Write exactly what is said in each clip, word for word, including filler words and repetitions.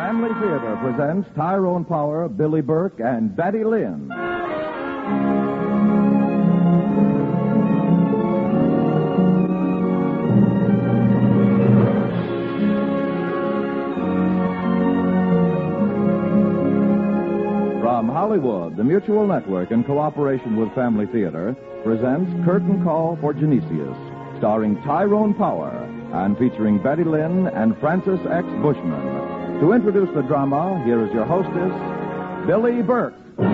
Family Theater presents Tyrone Power, Billy Burke, and Betty Lynn. From Hollywood, the Mutual Network, in cooperation with Family Theater, presents Curtain Call for Genesius, starring Tyrone Power and featuring Betty Lynn and Francis X. Bushman. To introduce the drama, here is your hostess, Billy Burke.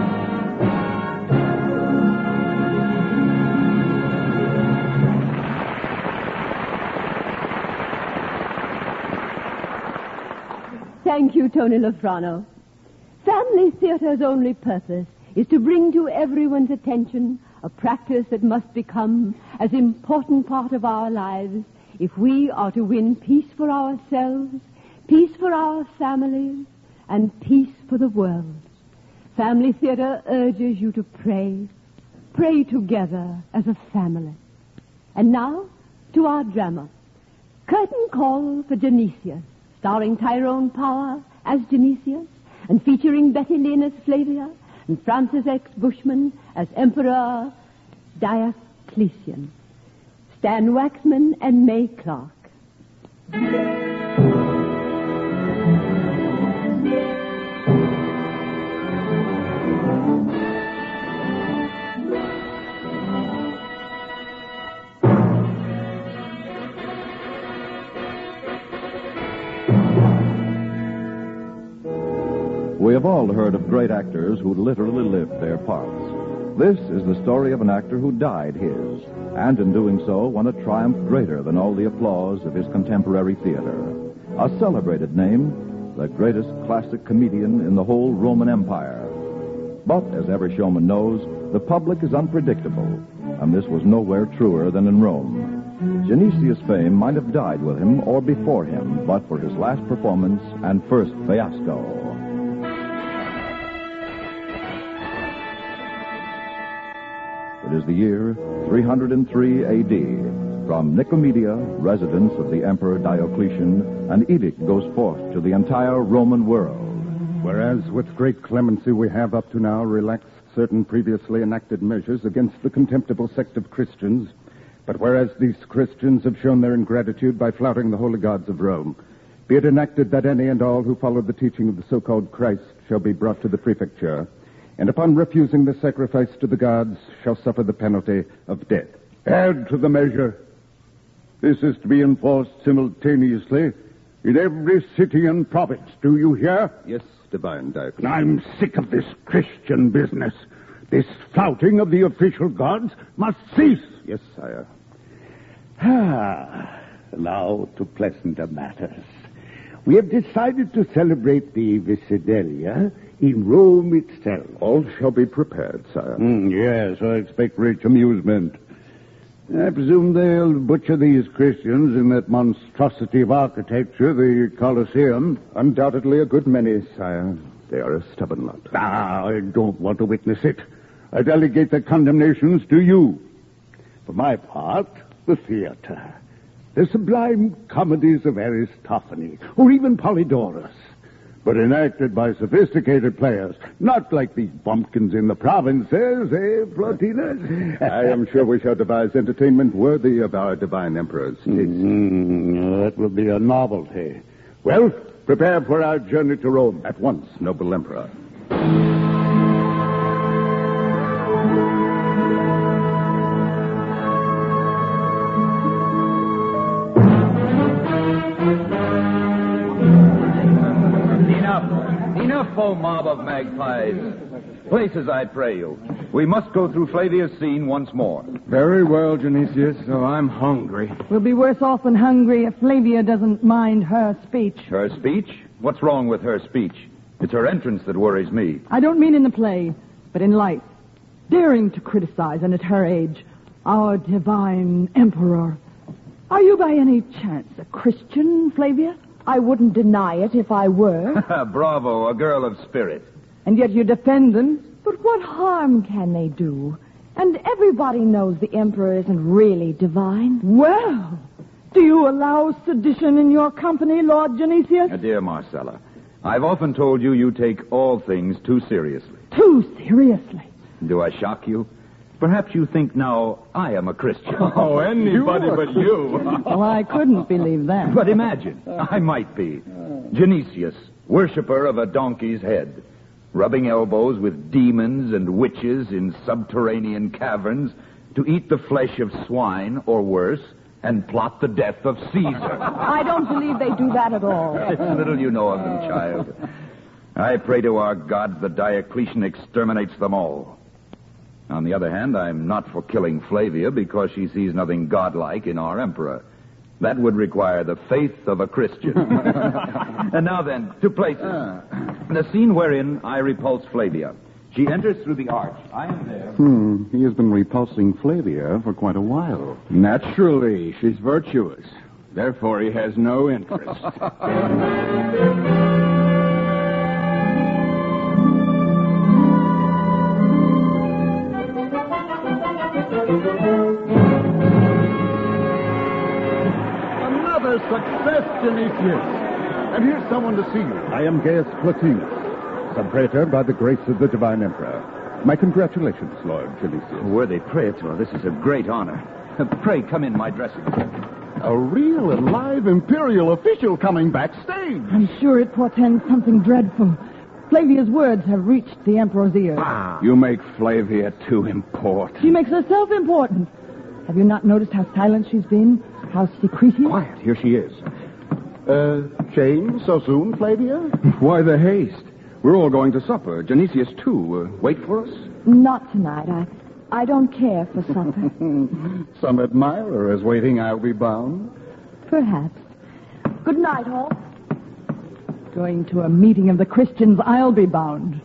Thank you, Tony Lofrano. Family Theater's only purpose is to bring to everyone's attention a practice that must become as important part of our lives if we are to win peace for ourselves, peace for our families, and peace for the world. Family Theater urges you to pray, pray together as a family. And now, to our drama, Curtain Call for Genesius, starring Tyrone Power as Genesius, and featuring Betty Lynn as Flavia, and Francis X. Bushman as Emperor Diocletian. Stan Waxman and May Clark. We have all heard of great actors who literally lived their parts. This is the story of an actor who died his, and in doing so won a triumph greater than all the applause of his contemporary theater. A celebrated name, the greatest classic comedian in the whole Roman Empire. But, as every showman knows, the public is unpredictable, and this was nowhere truer than in Rome. Genesius' fame might have died with him or before him, but for his last performance and first fiasco. It is the year three hundred three A D. From Nicomedia, residence of the Emperor Diocletian, an edict goes forth to the entire Roman world. Whereas with great clemency we have up to now relaxed certain previously enacted measures against the contemptible sect of Christians, but whereas these Christians have shown their ingratitude by flouting the holy gods of Rome, be it enacted that any and all who follow the teaching of the so-called Christ shall be brought to the prefecture, and upon refusing the sacrifice to the gods shall suffer the penalty of death. Add to the measure. This is to be enforced simultaneously in every city and province. Do you hear? Yes, divine Diocletian. I'm sick of this Christian business. This flouting of the official gods must cease. Yes, sire. Ah, now to pleasanter matters. We have decided to celebrate the Visidelia in Rome itself. All shall be prepared, sire. Mm, yes, I expect rich amusement. I presume they'll butcher these Christians in that monstrosity of architecture, the Colosseum. Undoubtedly a good many, sire. They are a stubborn lot. Ah, I don't want to witness it. I delegate the condemnations to you. For my part, the theater. The sublime comedies of Aristophanes, or even Polydorus, but enacted by sophisticated players, not like these bumpkins in the provinces, eh, Plotinus? I am sure we shall devise entertainment worthy of our divine emperor's taste. Mm, that will be a novelty. Well, prepare for our journey to Rome. At once, noble emperor. Enough, O mob of magpies. Places, I pray you. We must go through Flavia's scene once more. Very well, Genesius, so I'm hungry. We'll be worse off than hungry if Flavia doesn't mind her speech. Her speech? What's wrong with her speech? It's her entrance that worries me. I don't mean in the play, but in life. Daring to criticize, and at her age, our divine emperor. Are you by any chance a Christian, Flavia? I wouldn't deny it if I were. Bravo, a girl of spirit. And yet you defend them? But what harm can they do? And everybody knows the emperor isn't really divine. Well, do you allow sedition in your company, Lord Genesius? Uh, dear Marcella, I've often told you you take all things too seriously. Too seriously? Do I shock you? Perhaps you think now I am a Christian. Oh, anybody but you. Well, I couldn't believe that. But imagine, I might be. Genesius, worshipper of a donkey's head, rubbing elbows with demons and witches in subterranean caverns to eat the flesh of swine, or worse, and plot the death of Caesar. I don't believe they do that at all. It's little you know of them, child. I pray to our God that Diocletian exterminates them all. On the other hand, I'm not for killing Flavia because she sees nothing godlike in our emperor. That would require the faith of a Christian. And now then, to places. The scene wherein I repulse Flavia. She enters through the arch. I am there. Hmm. He has been repulsing Flavia for quite a while. Naturally, she's virtuous. Therefore, he has no interest. Another success, Genesius. And here's someone to see you. I am Gaius Platinus, sub-praetor by the grace of the divine emperor. My congratulations, Lord Genesius. Worthy praetor, this is a great honor. Pray come in my dressing room. A real and live imperial official coming backstage. I'm sure it portends something dreadful. Flavia's words have reached the Emperor's ears. Ah, you make Flavia too important. She makes herself important. Have you not noticed how silent she's been? How secretive? Quiet, here she is. Uh, change so soon, Flavia? Why the haste? We're all going to supper. Genesius, too. Uh, wait for us? Not tonight. I I don't care for supper. Some admirer is waiting, I'll be bound. Perhaps. Good night, all. Going to a meeting of the Christians, I'll be bound.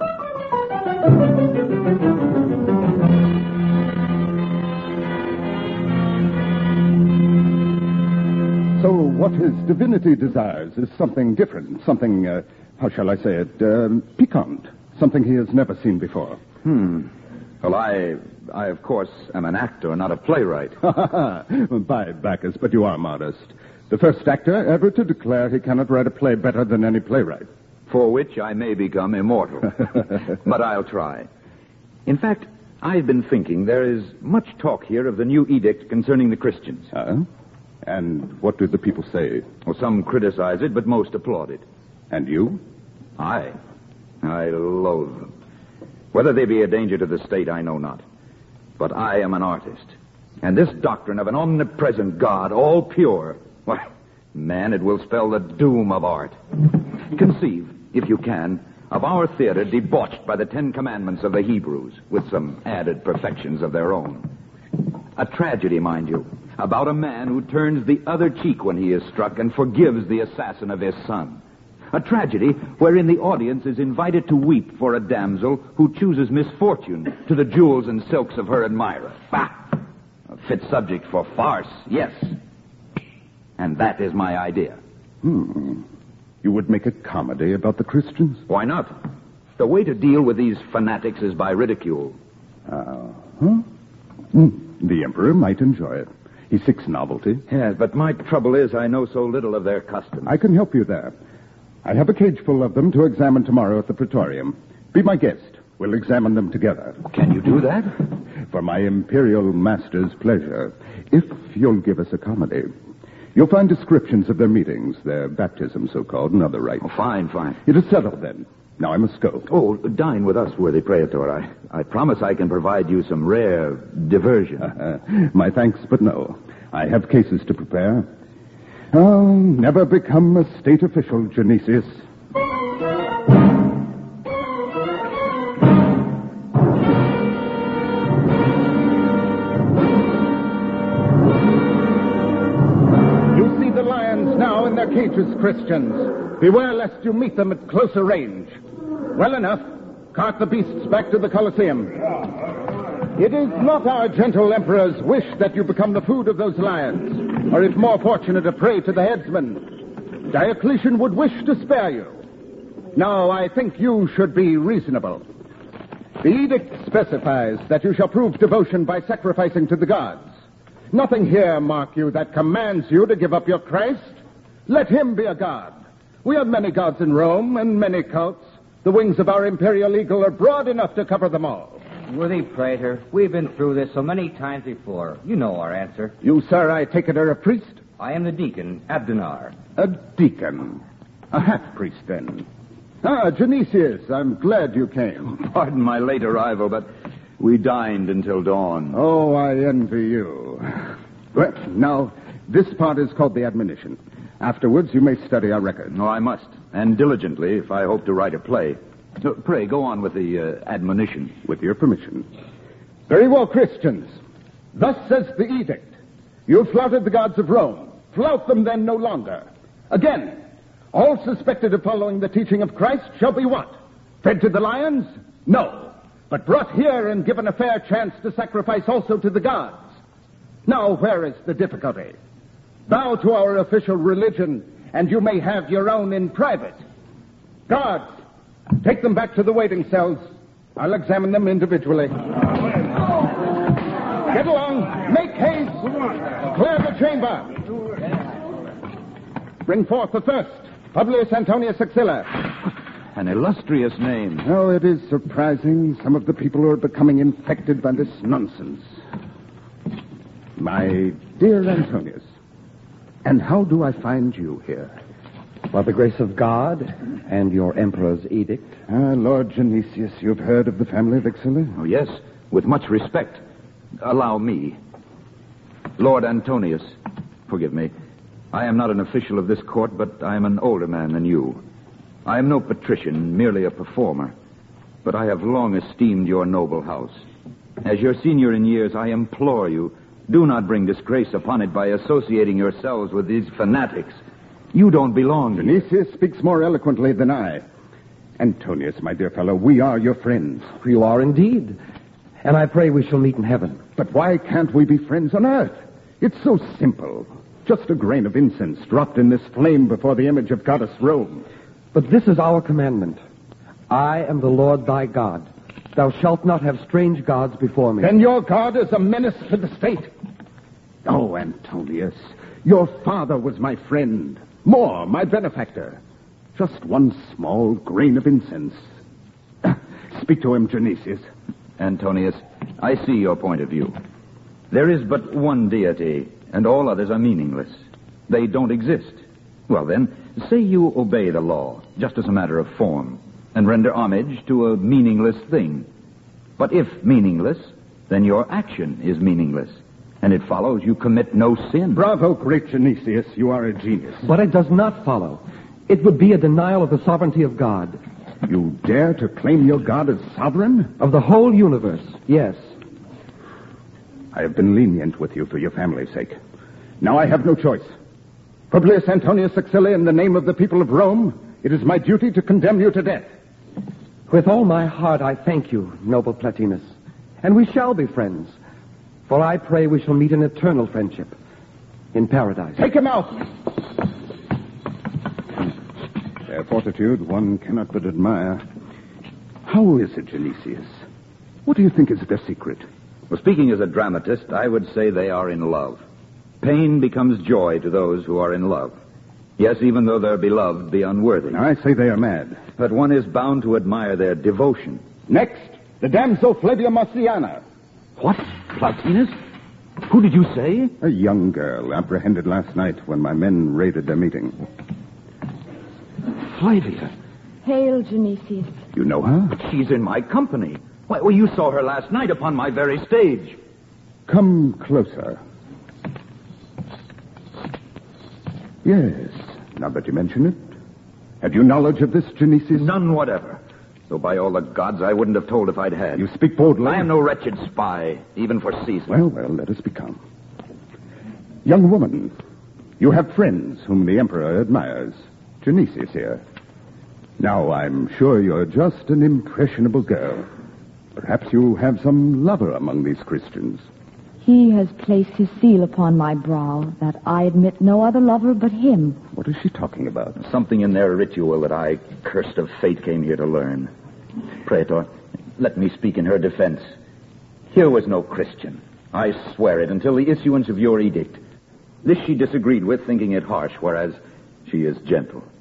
So what his divinity desires is something different, something, uh, how shall I say it, um, piquant, something he has never seen before. Hmm. Well, I, I, of course, am an actor, not a playwright. By Bacchus, but you are modest. The first actor ever to declare he cannot write a play better than any playwright. For which I may become immortal. But I'll try. In fact, I've been thinking there is much talk here of the new edict concerning the Christians. Uh, and what do the people say? Well, some criticize it, but most applaud it. And you? I? I loathe them. Whether they be a danger to the state, I know not. But I am an artist. And this doctrine of an omnipresent God, all pure, why, man, it will spell the doom of art. Conceive, if you can, of our theater debauched by the Ten Commandments of the Hebrews, with some added perfections of their own. A tragedy, mind you, about a man who turns the other cheek when he is struck and forgives the assassin of his son. A tragedy wherein the audience is invited to weep for a damsel who chooses misfortune to the jewels and silks of her admirer. Bah! A fit subject for farce, yes. And that is my idea. Hmm. You would make a comedy about the Christians? Why not? The way to deal with these fanatics is by ridicule. Uh-huh. Mm. The Emperor might enjoy it. He seeks novelty. Yes, but my trouble is I know so little of their customs. I can help you there. I have a cage full of them to examine tomorrow at the Praetorium. Be my guest. We'll examine them together. Can you do that? For my imperial master's pleasure, if you'll give us a comedy. You'll find descriptions of their meetings, their baptism, so-called, and other rites. Oh, fine, fine. It is settled, then. Now I must go. Oh, dine with us, worthy praetor. I, I promise I can provide you some rare diversion. Uh, my thanks, but no. I have cases to prepare. Oh, never become a state official, Genesius. You see the lions now in their cages, Christians. Beware lest you meet them at closer range. Well enough. Cart the beasts back to the Colosseum. It is not our gentle emperor's wish that you become the food of those lions, or if more fortunate, a prey to the headsmen. Diocletian would wish to spare you. Now, I think you should be reasonable. The edict specifies that you shall prove devotion by sacrificing to the gods. Nothing here, mark you, that commands you to give up your Christ. Let him be a god. We have many gods in Rome and many cults. The wings of our imperial eagle are broad enough to cover them all. Worthy praetor, we've been through this so many times before. You know our answer. You, sir, I take it, are a priest? I am the deacon, Abdinar. A deacon. A half-priest, then. Ah, Genesius, I'm glad you came. Pardon my late arrival, but we dined until dawn. Oh, I envy you. Well, now, this part is called the admonition. Afterwards, you may study our record. No, I must, and diligently, if I hope to write a play. So, pray, go on with the uh, admonition. With your permission. Very well, Christians. Thus says the edict. You have flouted the gods of Rome. Flout them then no longer. Again, all suspected of following the teaching of Christ shall be what? Fed to the lions? No. But brought here and given a fair chance to sacrifice also to the gods. Now, where is the difficulty? Bow to our official religion, and you may have your own in private. Guards, take them back to the waiting cells. I'll examine them individually. Get along. Make haste. Clear the chamber. Bring forth the first, Publius Antonius Axilla. An illustrious name. Oh, it is surprising. Some of the people are becoming infected by this nonsense. My dear Antonius, and how do I find you here? By the grace of God and your emperor's edict. Ah, Lord Genesius, you've heard of the family of Axilla? Oh, yes, with much respect. Allow me. Lord Antonius, forgive me. I am not an official of this court, but I am an older man than you. I am no patrician, merely a performer. But I have long esteemed your noble house. As your senior in years, I implore you, do not bring disgrace upon it by associating yourselves with these fanatics. You don't belong. Genesius speaks more eloquently than I. Antonius, my dear fellow, we are your friends. You are indeed. And I pray we shall meet in heaven. But why can't we be friends on earth? It's so simple. Just a grain of incense dropped in this flame before the image of goddess Rome. But this is our commandment. I am the Lord thy God. Thou shalt not have strange gods before me. Then your God is a menace to the state. Oh, Antonius, your father was my friend. More, my benefactor. Just one small grain of incense. Speak to him, Genesius. Antonius, I see your point of view. There is but one deity, and all others are meaningless. They don't exist. Well, then, say you obey the law, just as a matter of form, and render homage to a meaningless thing. But if meaningless, then your action is meaningless, and it follows you commit no sin. Bravo, great Genesius. You are a genius. But it does not follow. It would be a denial of the sovereignty of God. You dare to claim your God as sovereign? Of the whole universe, yes. I have been lenient with you for your family's sake. Now I have no choice. Publius Antonius Axilla, in the name of the people of Rome, it is my duty to condemn you to death. With all my heart I thank you, noble Plotinus. And we shall be friends. For I pray we shall meet in eternal friendship. In paradise. Take him out! Their fortitude one cannot but admire. How is it, Genesius? What do you think is their secret? Well, speaking as a dramatist, I would say they are in love. Pain becomes joy to those who are in love. Yes, even though their beloved be unworthy. I say they are mad. But one is bound to admire their devotion. Next, the damsel Flavia Marciana. What? Plotinus? Who did you say? A young girl apprehended last night when my men raided their meeting. Flavia. Hail, Genesius. You know her? But she's in my company. Why, well, you saw her last night upon my very stage. Come closer. Yes, now that you mention it. Have you knowledge of this, Genesius? None whatever. Though by all the gods, I wouldn't have told if I'd had. You speak boldly. I am no wretched spy, even for Caesar. Well, well, let us become. Young woman, you have friends whom the emperor admires. Genesius here. Now, I'm sure you're just an impressionable girl. Perhaps you have some lover among these Christians. He has placed his seal upon my brow that I admit no other lover but him. What is she talking about? Something in their ritual that I, cursed of fate, came here to learn. Praetor, let me speak in her defense. Here was no Christian. I swear it until the issuance of your edict. This she disagreed with, thinking it harsh, whereas she is gentle.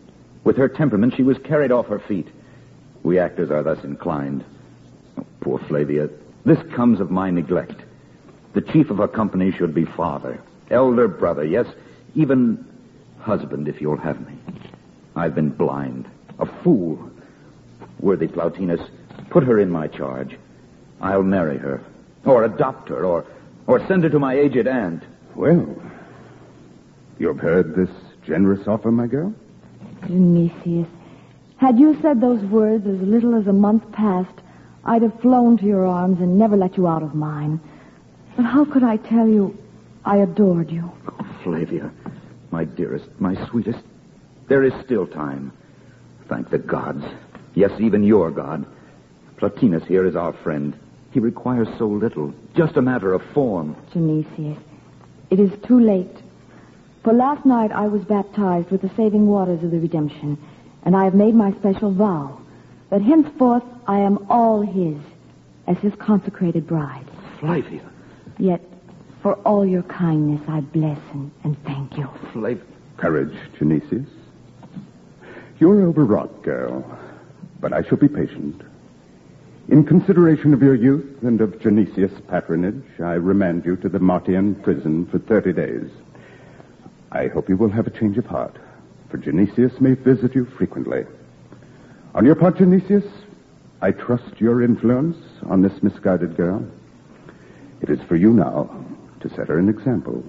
With her temperament, she was carried off her feet. We actors are thus inclined. Oh, poor Flavia. This comes of my neglect. The chief of a company should be father, elder brother, yes, even husband, if you'll have me. I've been blind, a fool. Worthy Plotinus, put her in my charge. I'll marry her, or adopt her, or, or send her to my aged aunt. Well, you've heard this generous offer, my girl? Genesius, had you said those words as little as a month past, I'd have flown to your arms and never let you out of mine. But how could I tell you I adored you? Oh, Flavia, my dearest, my sweetest, there is still time. Thank the gods. Yes, even your God. Plotinus here is our friend. He requires so little, just a matter of form. Genesius, it is too late. For last night I was baptized with the saving waters of the redemption, and I have made my special vow that henceforth I am all his, as his consecrated bride. Flavia. Yet, for all your kindness, I bless and, and thank you. Flavia. Courage, Genesius. You're overwrought, girl, but I shall be patient. In consideration of your youth and of Genesius' patronage, I remand you to the Martian prison for thirty days. I hope you will have a change of heart, for Genesius may visit you frequently. On your part, Genesius, I trust your influence on this misguided girl. It is for you now to set her an example.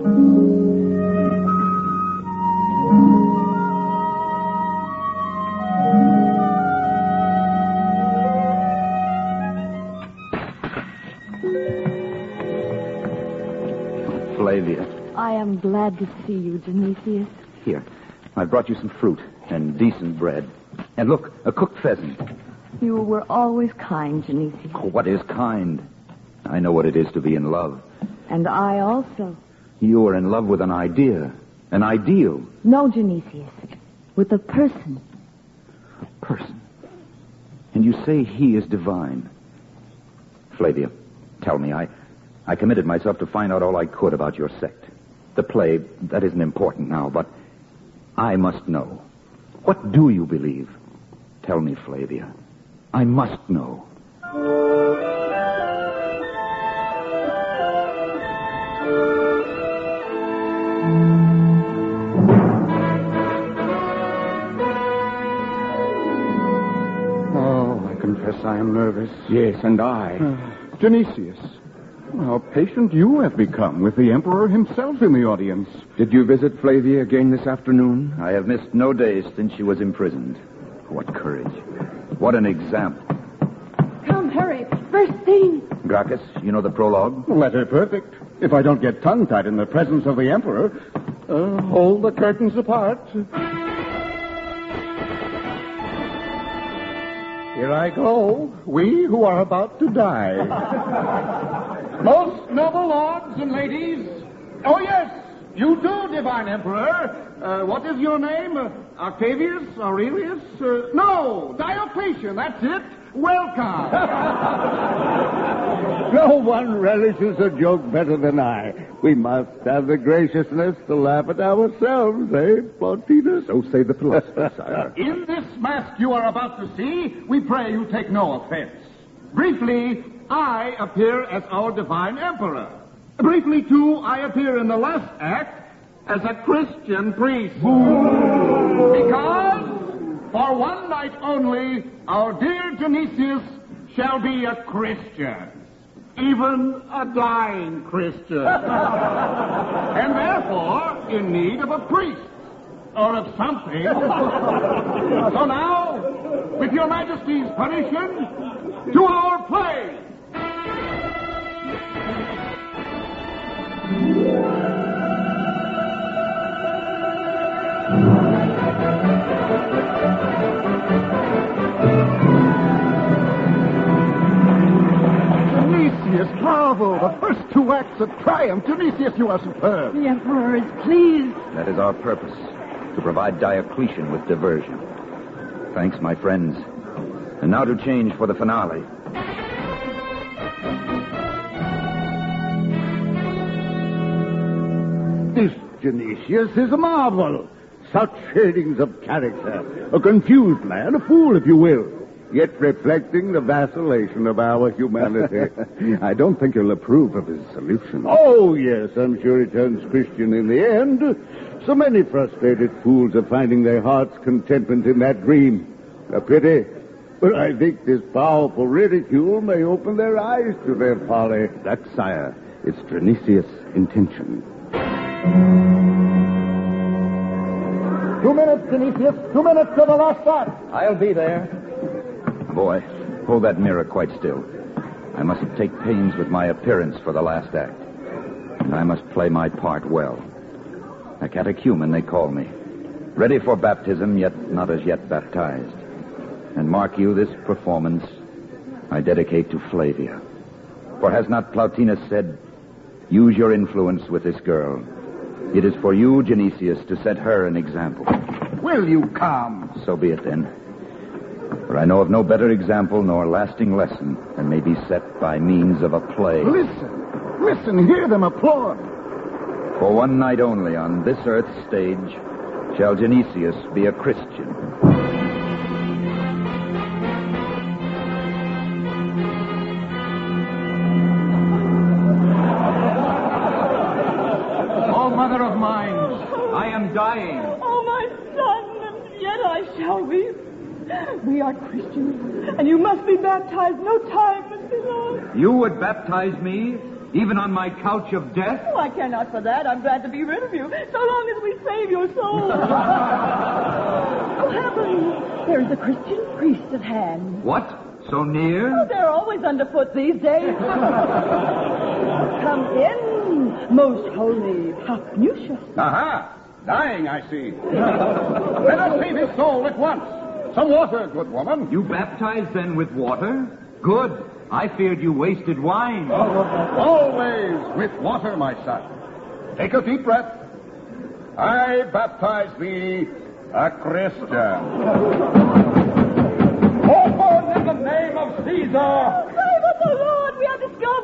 Flavia. I am glad to see you, Genesius. Here, I've brought you some fruit and decent bread. And look, a cooked pheasant. You were always kind, Genesius. Oh, what is kind? I know what it is to be in love. And I also. You are in love with an idea, an ideal. No, Genesius, with a person. A person? And you say he is divine. Flavia, tell me, I, I committed myself to find out all I could about your sect. The play, that isn't important now, but I must know. What do you believe? Tell me, Flavia. I must know. Oh, I confess I am nervous. Yes, and I. Uh, Genesius, how patient you have become with the Emperor himself in the audience. Did you visit Flavia again this afternoon? I have missed no days since she was imprisoned. What courage. What an example. Come, hurry. First scene. Gracchus, you know the prologue? Letter perfect. If I don't get tongue-tied in the presence of the Emperor, uh, hold the curtains apart. Here I go. We who are about to die. Most noble lords and ladies. Oh, yes, you do, divine Emperor. Uh, what is your name? Uh, Octavius? Aurelius? Uh, no, Diocletian, that's it. Welcome. No one relishes a joke better than I. We must have the graciousness to laugh at ourselves, eh, Plotinus? So say the philosophers, sire. In this mask you are about to see, we pray you take no offense. Briefly, I appear as our divine emperor. Briefly, too, I appear in the last act as a Christian priest. Because, for one night only, our dear Genesius shall be a Christian. Even a dying Christian. And therefore, in need of a priest. Or of something. So now, with your Majesty's permission, to our play. Genesius, bravo! The first two acts of triumph. Genesius, you are superb. The Emperor is pleased. That is our purpose, to provide Diocletian with diversion. Thanks, my friends. And now to change for the finale. This Genesius is a marvel. Such shadings of character. A confused man, a fool, if you will, yet reflecting the vacillation of our humanity. I don't think you'll approve of his solution. Oh, yes, I'm sure he turns Christian in the end. So many frustrated fools are finding their heart's contentment in that dream. A pity. But I think this powerful ridicule may open their eyes to their folly. That, sire, is Dionysius' intention. Two minutes, Dionysius. Two minutes to the last shot. I'll be there. Boy, hold that mirror quite still. I must take pains with my appearance for the last act. And I must play my part well. A catechumen, they call me. Ready for baptism, yet not as yet baptized. And mark you, this performance I dedicate to Flavia. For has not Plotinus said, use your influence with this girl. It is for you, Genesius, to set her an example. Will you come? So be it then. For I know of no better example nor lasting lesson than may be set by means of a play. Listen, listen, hear them applaud. For one night only on this earth's stage shall Genesius be a Christian. Oh, mother of mine, I am dying. Oh, my son, and yet I shall be. We are Christians, and you must be baptized. No time must be lost. You would baptize me, even on my couch of death? Oh, I care not for that. I'm glad to be rid of you, so long as we save your soul. Oh, heavens! There is a Christian priest at hand. What? So near? Oh, they're always underfoot these days. Come in, most holy Paphnutius. Aha! Dying, I see. Let us save his soul at once. Some water, good woman. You baptized then with water? Good. I feared you wasted wine. Always with water, my son. Take a deep breath. I baptize thee a Christian. Open in the name of Caesar. Save us, O Lord, we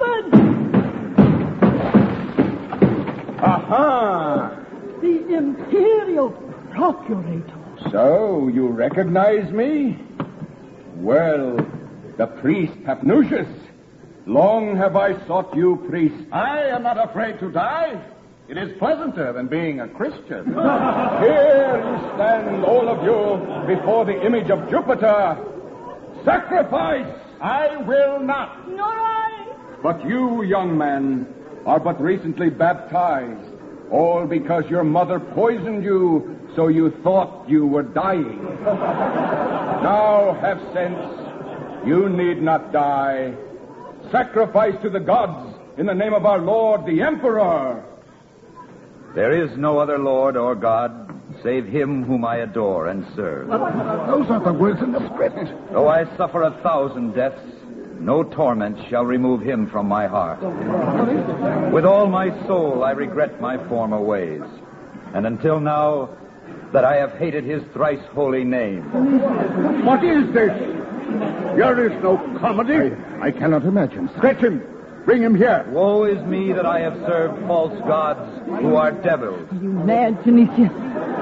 are discovered. Aha! The imperial procurator. So, you recognize me? Well, the priest Paphnutius. Long have I sought you, priest. I am not afraid to die. It is pleasanter than being a Christian. Here you stand, all of you, before the image of Jupiter. Sacrifice! I will not. Nor I. But you, young man, are but recently baptized. All because your mother poisoned you, so you thought you were dying. Now have sense. You need not die. Sacrifice to the gods in the name of our Lord, the Emperor. There is no other Lord or God save him whom I adore and serve. Those are the words in the script. Though I suffer a thousand deaths, no torment shall remove him from my heart. With all my soul I regret my former ways, and until now that I have hated his thrice holy name. What is this? There is no comedy. I, I cannot imagine, sir. Fetch him. Bring him here. Woe is me that I have served false gods who are devils. You mad, Genesius.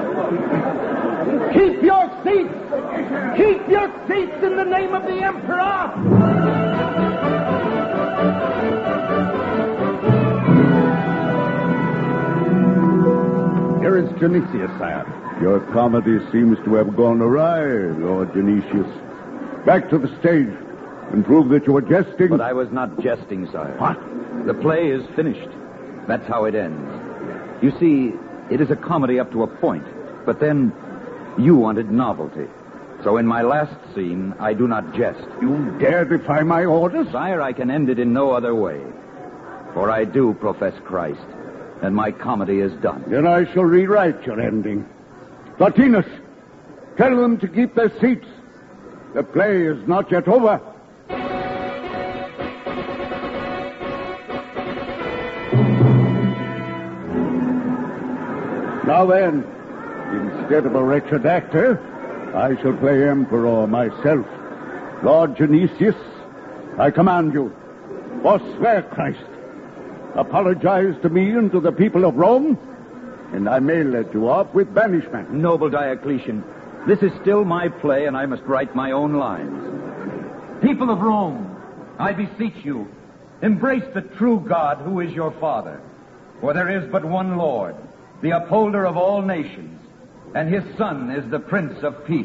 Keep your seats! Keep your seats in the name of the Emperor! Here is Genesius, sire. Your comedy seems to have gone awry, Lord Genesius. Back to the stage and prove that you were jesting. But I was not jesting, sire. What? The play is finished. That's how it ends. You see, it is a comedy up to a point, but then you wanted novelty. So in my last scene, I do not jest. You dare defy my orders? Sire, I can end it in no other way. For I do profess Christ, and my comedy is done. Then I shall rewrite your ending. Plotinus, tell them to keep their seats. The play is not yet over. Now then, instead of a wretched actor, I shall play Emperor myself. Lord Genesius, I command you, forswear Christ. Apologize to me and to the people of Rome, and I may let you off with banishment. Noble Diocletian, this is still my play, and I must write my own lines. People of Rome, I beseech you, embrace the true God who is your Father. For there is but one Lord, the upholder of all nations, and his Son is the Prince of Peace.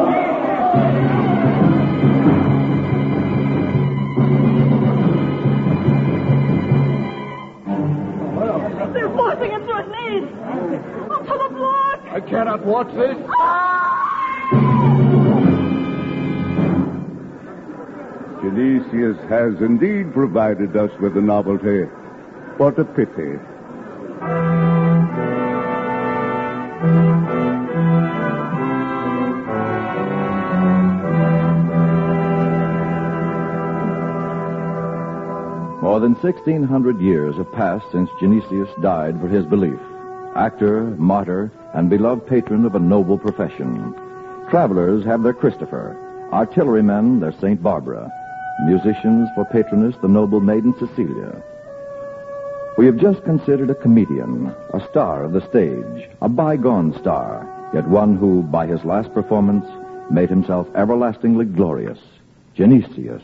They're forcing him to his knees! Oh, Philip, look! I cannot watch this. Genesius has indeed provided us with a novelty. What a pity. More than sixteen hundred years have passed since Genesius died for his belief. Actor, martyr, and beloved patron of a noble profession. Travelers have their Christopher, artillerymen their Saint Barbara, musicians for patroness the noble maiden Cecilia. We have just considered a comedian, a star of the stage, a bygone star, yet one who, by his last performance, made himself everlastingly glorious, Genesius.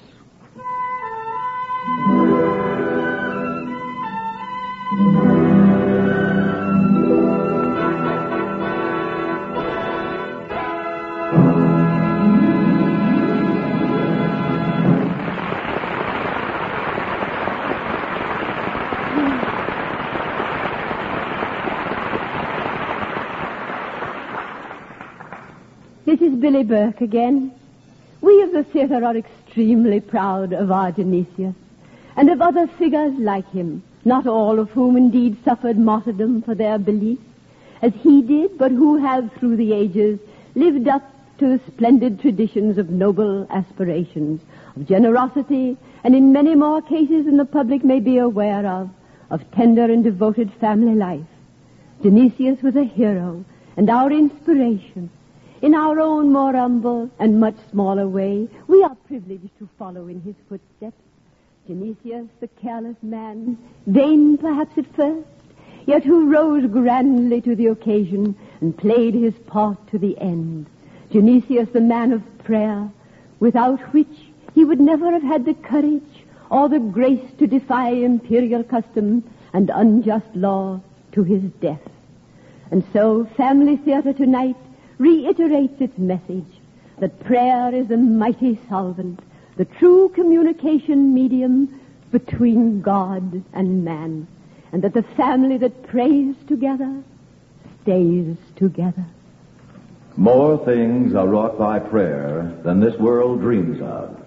This is Billy Burke again. We of the theatre are extremely proud of our Genesius and of other figures like him, not all of whom indeed suffered martyrdom for their belief, as he did, but who have through the ages lived up to the splendid traditions of noble aspirations, of generosity, and in many more cases than the public may be aware of, of tender and devoted family life. Genesius was a hero and our inspiration. In our own more humble and much smaller way, we are privileged to follow in his footsteps. Genesius, the careless man, vain perhaps at first, yet who rose grandly to the occasion and played his part to the end. Genesius, the man of prayer, without which he would never have had the courage or the grace to defy imperial custom and unjust law to his death. And so, Family Theatre tonight reiterates its message that prayer is a mighty solvent, the true communication medium between God and man, and that the family that prays together stays together. More things are wrought by prayer than this world dreams of.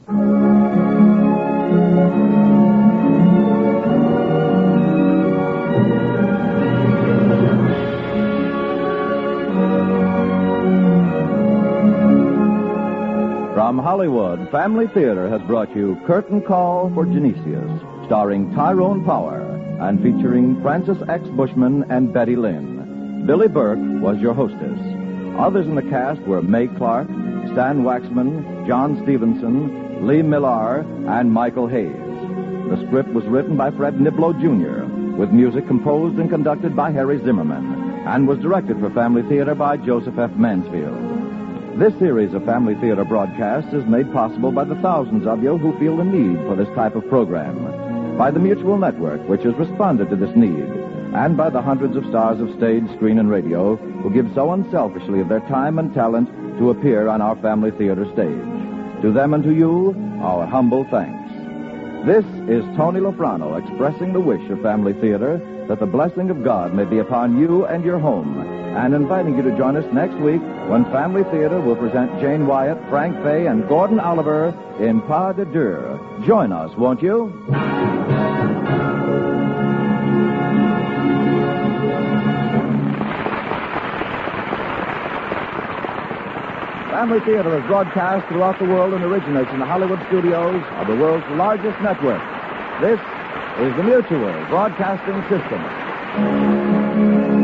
From Hollywood, Family Theater has brought you Curtain Call for Genesius, starring Tyrone Power and featuring Francis X. Bushman and Betty Lynn. Billy Burke was your hostess. Others in the cast were May Clark, Stan Waxman, John Stevenson, Lee Millar, and Michael Hayes. The script was written by Fred Niblo, Junior, with music composed and conducted by Harry Zimmerman, and was directed for Family Theater by Joseph F. Mansfield. This series of Family Theater broadcasts is made possible by the thousands of you who feel the need for this type of program, by the Mutual Network, which has responded to this need, and by the hundreds of stars of stage, screen, and radio who give so unselfishly of their time and talent to appear on our Family Theater stage. To them and to you, our humble thanks. This is Tony Lofrano expressing the wish of Family Theater that the blessing of God may be upon you and your home, and inviting you to join us next week when Family Theater will present Jane Wyatt, Frank Fay, and Gordon Oliver in Pas de Deux. Join us, won't you? Family Theater is broadcast throughout the world and originates in the Hollywood studios of the world's largest network. This is the Mutual Broadcasting System.